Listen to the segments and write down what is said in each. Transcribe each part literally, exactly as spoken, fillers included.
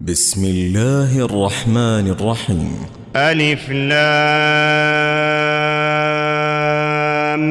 بسم الله الرحمن الرحيم. ألف لام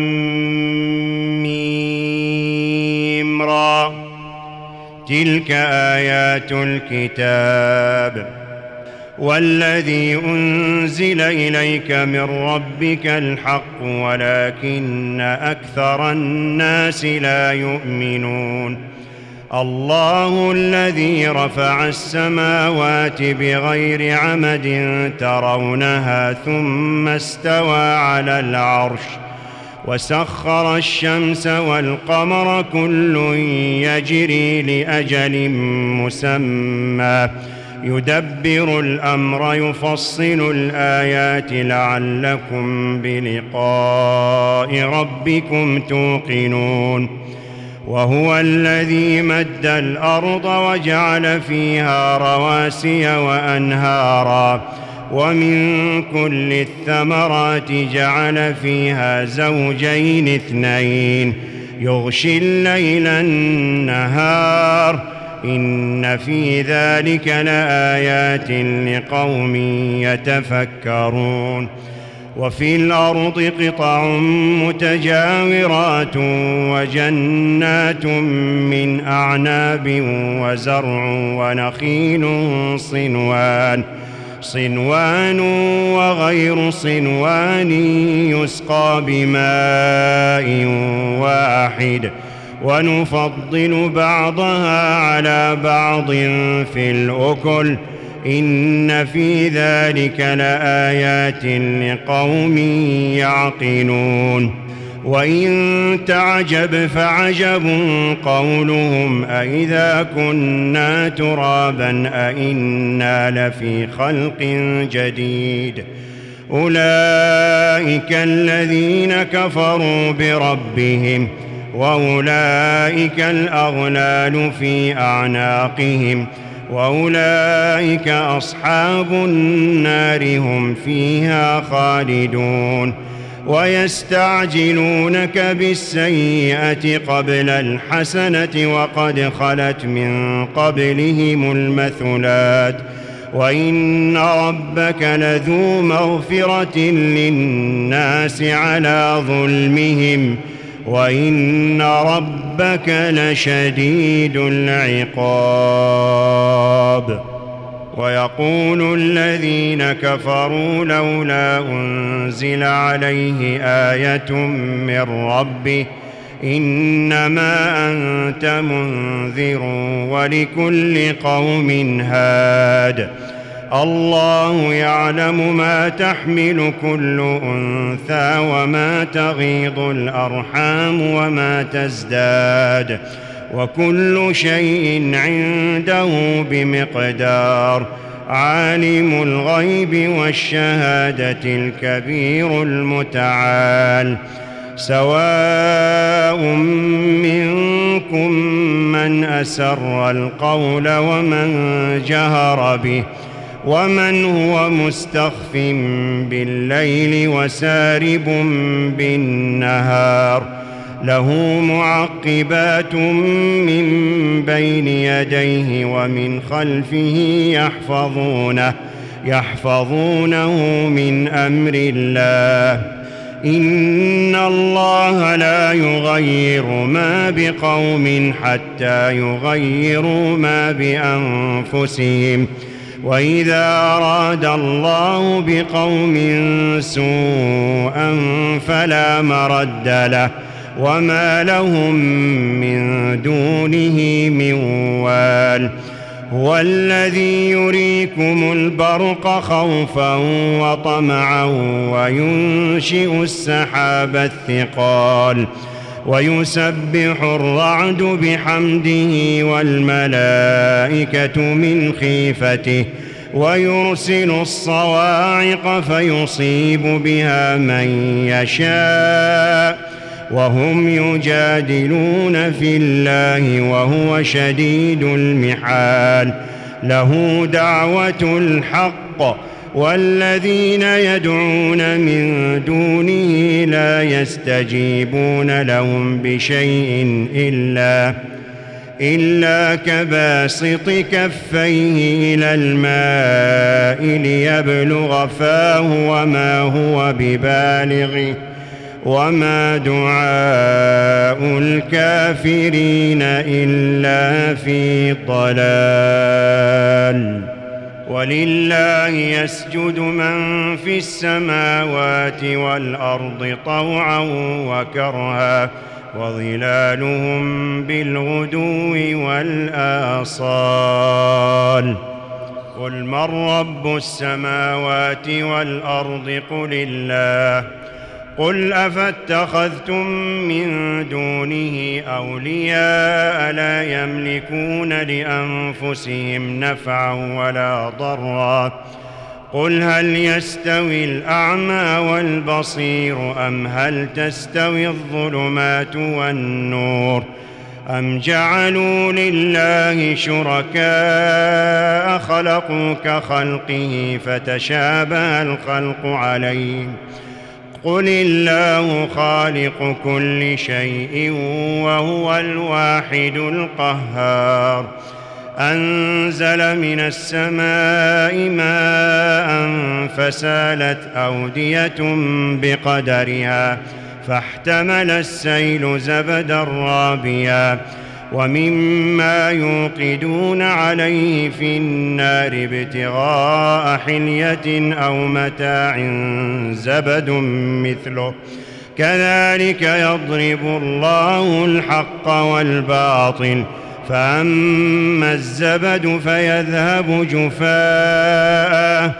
ميم را. تلك آيات الكتاب والذي أنزل إليك من ربك الحق ولكن أكثر الناس لا يؤمنون. الله الذي رفع السماوات بغير عمد ترونها ثم استوى على العرش وسخر الشمس والقمر كل يجري لأجل مسمى يدبر الأمر يفصل الآيات لعلكم بلقاء ربكم توقنون. وهو الذي مد الأرض وجعل فيها رواسي وأنهارا ومن كل الثمرات جعل فيها زوجين اثنين يغشي الليل النهار إن في ذلك لآيات لقوم يتفكرون. وفي الأرض قطع متجاورات وجنات من أعناب وزرع ونخيل صنوان صنوان وغير صنوان يسقى بماء واحد ونفضل بعضها على بعض في الأكل إن في ذلك لآيات لقوم يعقلون. وإن تعجب فعجب قولهم أإذا كنا ترابا أإنا لفي خلق جديد أولئك الذين كفروا بربهم وأولئك الأغلال في أعناقهم وأولئك أصحاب النار هم فيها خالدون. ويستعجلونك بالسيئة قبل الحسنة وقد خلت من قبلهم المثلات وإن ربك لذو مغفرة للناس على ظلمهم وإن ربك لشديد العقاب. ويقول الذين كفروا لولا أنزل عليه آية من ربه إنما أنت منذر ولكل قوم هاد. الله يعلم ما تحمل كل أنثى وما تغيض الأرحام وما تزداد وكل شيء عنده بمقدار. عالم الغيب والشهادة الكبير المتعال. سواء منكم من أسر القول ومن جهر به ومن هو مستخف بالليل وسارب بالنهار له معقبات من بين يديه ومن خلفه يحفظونه يحفظونه من أمر الله إن الله لا يغير ما بقوم حتى يغيروا ما بأنفسهم وإذا أراد الله بقوم سوءا فلا مرد له وما لهم من دونه من وال. هو الذي يريكم البرق خوفا وطمعا وينشئ السحاب الثقال ويسبح الرعد بحمده والملائكة من خيفته ويرسل الصواعق فيصيب بها من يشاء وهم يجادلون في الله وهو شديد المحال. له دعوة الحق والذين يدعون من دونه لا يستجيبون لهم بشيء إلا إلا كباسط كفيه إلى الماء ليبلغ فاه وما هو ببالغه وما دعاء الكافرين إلا في ضلال. ولله يسجد من في السماوات والأرض طوعا وكرها وظلالهم بالغدو والآصال. قل من رب السماوات والأرض قل الله. قل أفاتخذتم من دونه أولياء لا يملكون لأنفسهم نفعا ولا ضرا. قل هل يستوي الأعمى والبصير أم هل تستوي الظلمات والنور أم جعلوا لله شركاء خلقوا كخلقه فتشابه الخلق عليهم. قل الله خالق كل شيء وهو الواحد القهار. أنزل من السماء ماء فسالت أودية بقدرها فاحتمل السيل زبدا رابيا ومما يوقدون عليه في النار ابتغاء حلية أو متاع زبد مثله كذلك يضرب الله الحق والباطل فأما الزبد فيذهب جفاء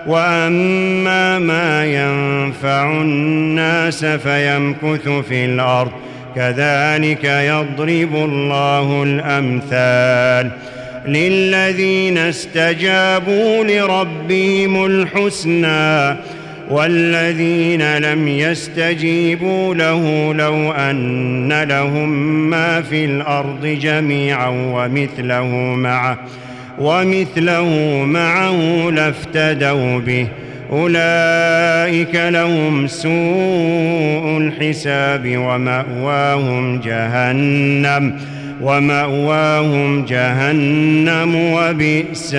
وأما ما ينفع الناس فيمكث في الأرض كذلك يضرب الله الأمثال. للذين استجابوا لربهم الحسنى والذين لم يستجيبوا له لو أن لهم ما في الأرض جميعا ومثله معه ومثله معه لافتدوا به أولئك لهم سوء الحساب ومأواهم جهنم ومأواهم جهنم وبئس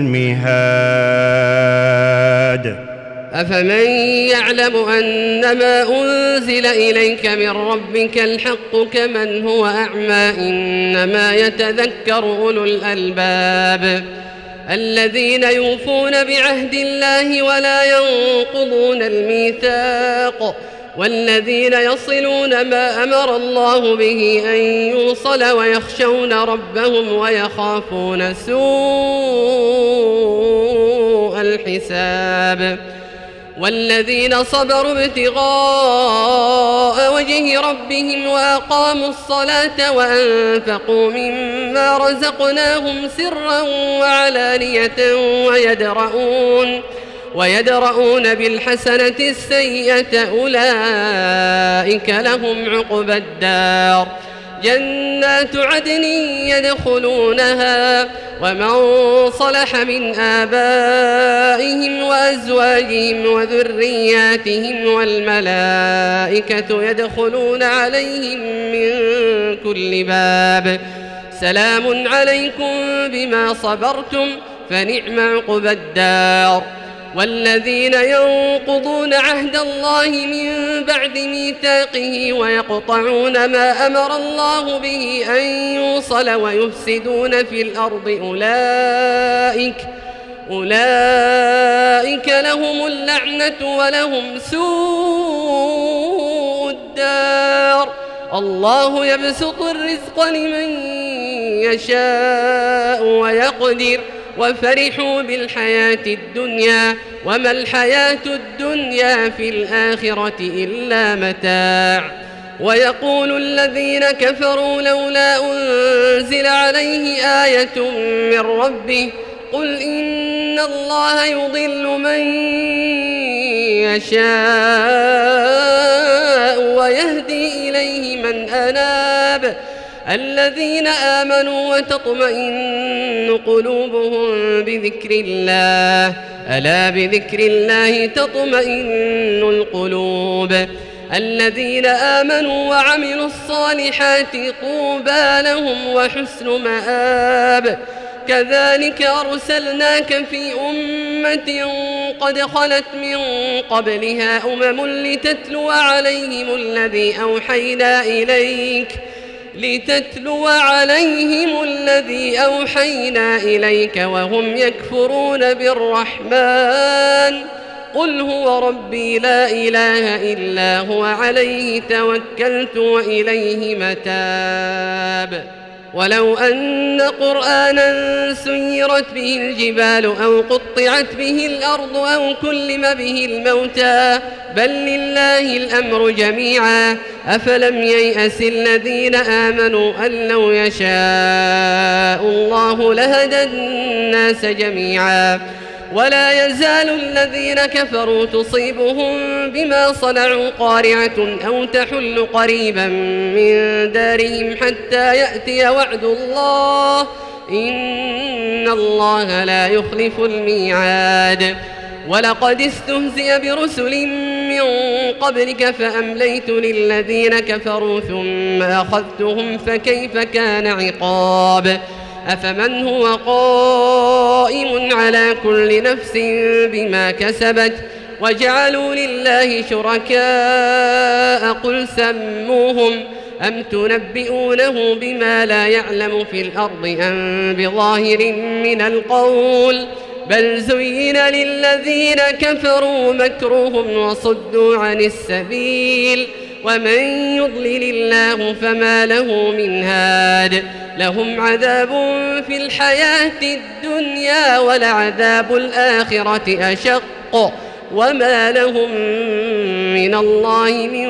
المهاد. أفمن يعلم أنما أنزل إليك من ربك الحق كمن هو أعمى إنما يتذكر أولو الألباب الذين يوفون بعهد الله ولا ينقضون الميثاق والذين يصلون ما أمر الله به أن يوصل ويخشون ربهم ويخافون سوء الحساب والذين صبروا ابتغاء وجه ربهم وأقاموا الصلاة وأنفقوا مما رزقناهم سرا وعلانية ويدرؤون ويدرؤون بالحسنة السيئة أولئك لهم عقبى الدار جنات عدن يدخلونها ومن صلح من آبائهم وأزواجهم وذرياتهم والملائكة يدخلون عليهم من كل باب سلام عليكم بما صبرتم فنعم عقبى الدار. والذين ينقضون عهد الله من بعد ميثاقه ويقطعون ما أمر الله به أن يوصل ويفسدون في الأرض أولئك أولئك لهم اللعنة ولهم سوء الدار. الله يبسط الرزق لمن يشاء ويقدر وفرحوا بالحياة الدنيا وما الحياة الدنيا في الآخرة إلا متاع. ويقول الذين كفروا لولا أنزل عليه آية من ربه قل إن الله يضل من يشاء ويهدي إليه من أناب الذين آمنوا وتطمئن قلوبهم بذكر الله ألا بذكر الله تطمئن القلوب. الذين آمنوا وعملوا الصالحات طوبى لهم وحسن مآب كذلك أرسلناك في أمة قد خلت من قبلها أمم لتتلو عليهم الذي أوحينا إليك لتتلو عليهم الذي أوحينا إليك وهم يكفرون بالرحمن قل هو ربي لا إله إلا هو عليه توكلت وإليه متاب ولو أن قرآنا سيرت به الجبال أو قطعت به الأرض أو كلم به الموتى بل لله الأمر جميعا أفلم ييأس الذين آمنوا أن لو يشاء الله لهدى الناس جميعا ولا يزال الذين كفروا تصيبهم بما صنعوا قارعة أو تحل قريبا من دارهم حتى يأتي وعد الله إن الله لا يخلف الميعاد ولقد استهزئ برسل من قبلك فأمليت للذين كفروا ثم أخذتهم فكيف كان عقاب أفمن هو قائم على كل نفس بما كسبت وجعلوا لله شركاء قل سموهم أم تنبئونه بما لا يعلم في الأرض أم بظاهر من القول بل زين للذين كفروا مكرهم وصدوا عن السبيل ومن يضلل الله فما له من هاد لهم عذاب في الحياة الدنيا ولعذاب الآخرة أشق وما لهم من الله من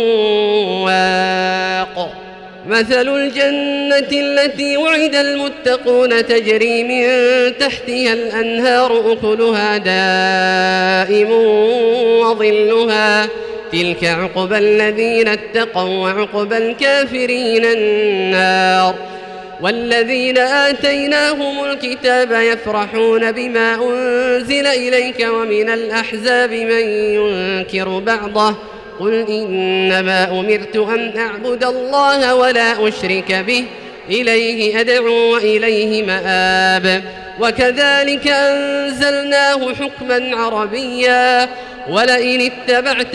واق مثل الجنة التي وعد المتقون تجري من تحتها الأنهار أكلها دائم وظلها تلك عقبى الذين اتقوا وعقبى الكافرين النار والذين آتيناهم الكتاب يفرحون بما أنزل إليك ومن الأحزاب من ينكر بعضه قل إنما أمرت أن أعبد الله ولا أشرك به إليه أدعو وإليه مآب وكذلك أنزلناه حكما عربيا ولئن اتبعت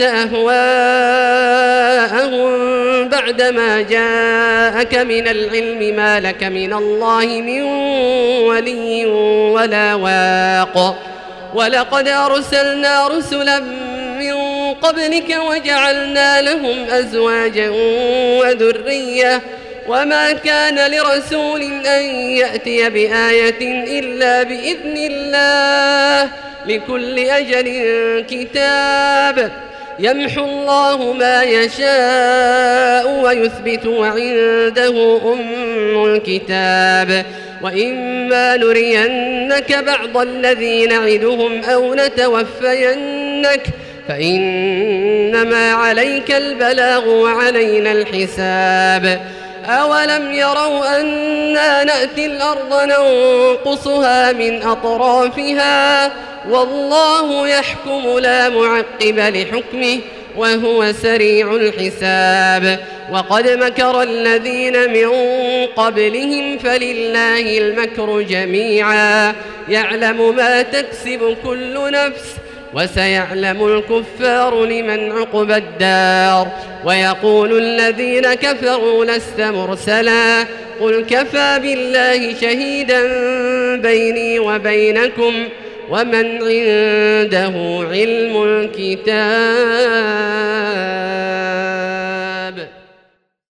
أهواءهم بعدما جاءك من العلم ما لك من الله من ولي ولا واق ولقد أرسلنا رسلا من قبلك وجعلنا لهم أزواجا وذرية وما كان لرسول أن يأتي بآية إلا بإذن الله لكل أجل كتاب يمحو الله ما يشاء ويثبت وعنده أم الكتاب وإما نرينك بعض الذي نعدهم أو نتوفينك فإنما عليك البلاغ وعلينا الحساب أولم يروا أنا نأتي الأرض ننقصها من أطرافها والله يحكم لا معقب لحكمه وهو سريع الحساب وقد مكر الذين من قبلهم فلله المكر جميعا يعلم ما تكسب كل نفس وسيعلم الكفار لمن عقبى الدار ويقول الذين كفروا لست مرسلا قل كفى بالله شهيدا بيني وبينكم ومن عنده علم الكتاب